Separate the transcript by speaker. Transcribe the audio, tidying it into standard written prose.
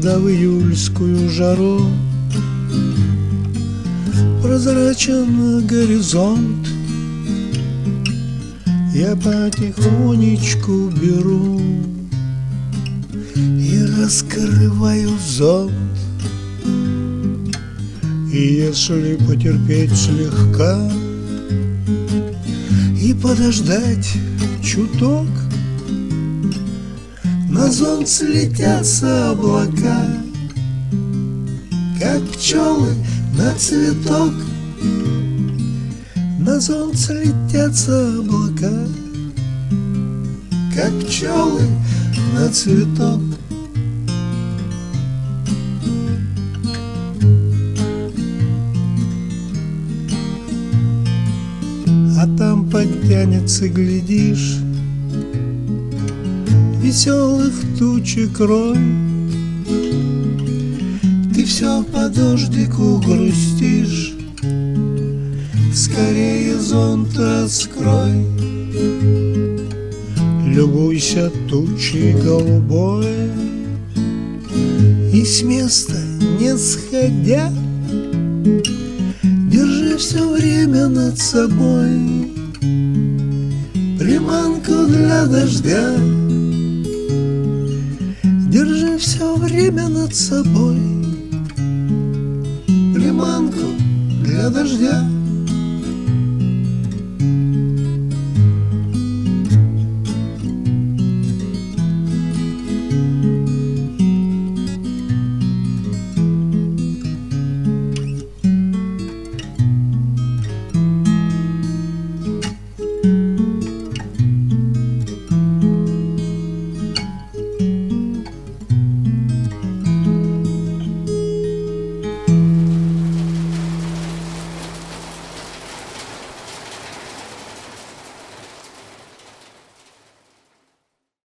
Speaker 1: когда в июльскую жару прозрачен горизонт, я потихонечку беру и раскрываю зонт. И если потерпеть слегка и подождать чуток, на зонт слетятся облака, как пчелы на цветок. На зонт слетятся облака, как пчелы на цветок. А там подтянется, глядишь, веселых тучек рой. Ты все по дождику грустишь, скорее зонт раскрой. Любуйся тучей голубой и с места не сходя держи все время над собой приманку для дождя. Держи все время над собой приманку для дождя.